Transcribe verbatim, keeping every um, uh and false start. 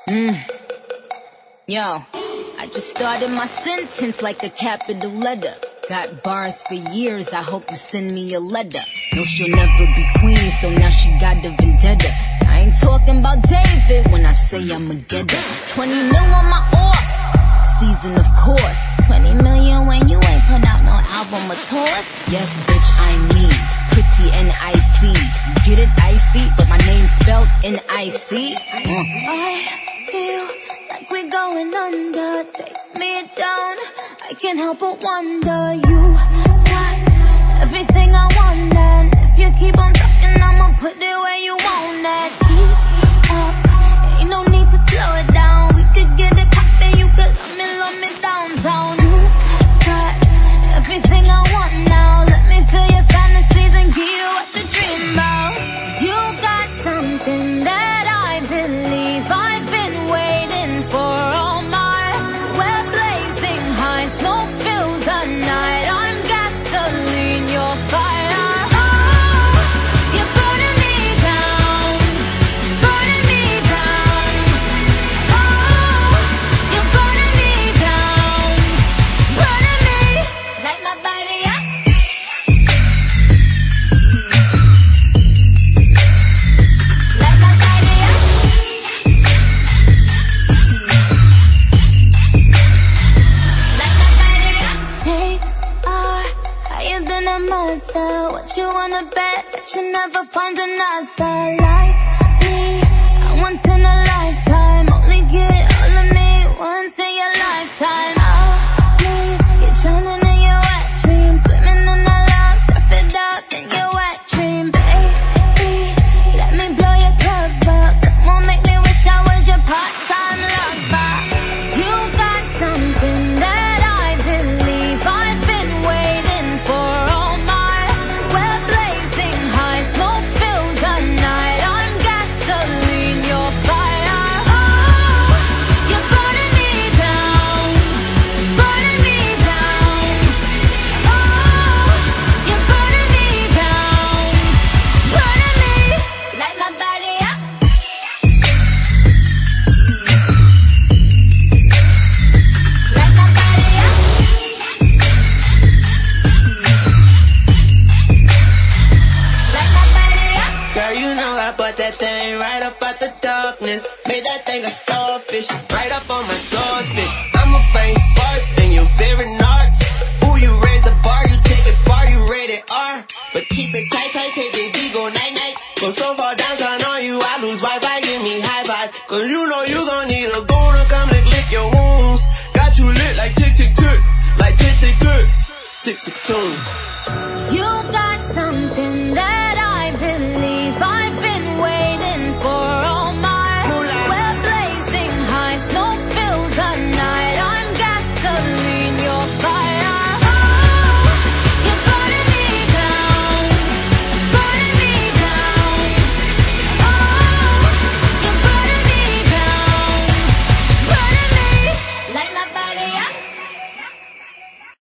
Mm. Yo, I just started my sentence like a capital letter. Got bars for years, I hope you send me a letter. No, she'll never be queen, so now she got the vendetta. I ain't talking about David when I say I'ma get her. twenty mil on my off season, of course. twenty million when you ain't put out no album or tours. Yes, bitch, I'm me, pretty and icy. Get it icy, but my name's spelled N I C. Mm. I feel like we're going under. Take me down, I can't help but wonder. You got everything I want, and if you keep on talking, I'ma put it where you want it. Keep up, ain't no need to slow it down. We could get it poppin', you could love me, love me downtown. You got everything I want now. Let me feel your fantasies and give you what you dream about. You got something that I believe I've been waiting for all my. We're blazing high, smoke fills the night. I'm gasoline, you're fire. Oh, you're burning me down, burning me down. Oh, you're burning me down, burning me. Light my body up. Light my body up. Light my body up. Stakes are higher than a mother. What you wanna bet that you never find another like me? I once in a lifetime, only get all of me once in your lifetime. I'll leave you drowning in your wet dreams, swimming in the love, surf it up in your wet dream, baby. Let me blow your cover, come on, make me wish I was your part-time lover. You got something that I believe I've been waiting for all my. We're blazing high, smoke fills the night. I'm gasoline, you're fire. Oh, you're burning me down, burning me down. Oh, you're burning me down, burning me. Light my body up. Light my body up. Light my body up. Girl, you know I bought that thing right up out the darkness. Made that thing a starfish, right up on my swordfish. I'ma bring sparks in your favorite narcs. Ooh, you raise the bar, you take it far, you rated R. But keep it tight, tight, take it D, go night, night. Go so far downtown on you, I lose Wi-Fi, give me high five. Cause you know you gon' need a goon to come lick, lick your wounds. Got you lit like tick, tick, tick, like tick, tick, tick, tick, tick, tune.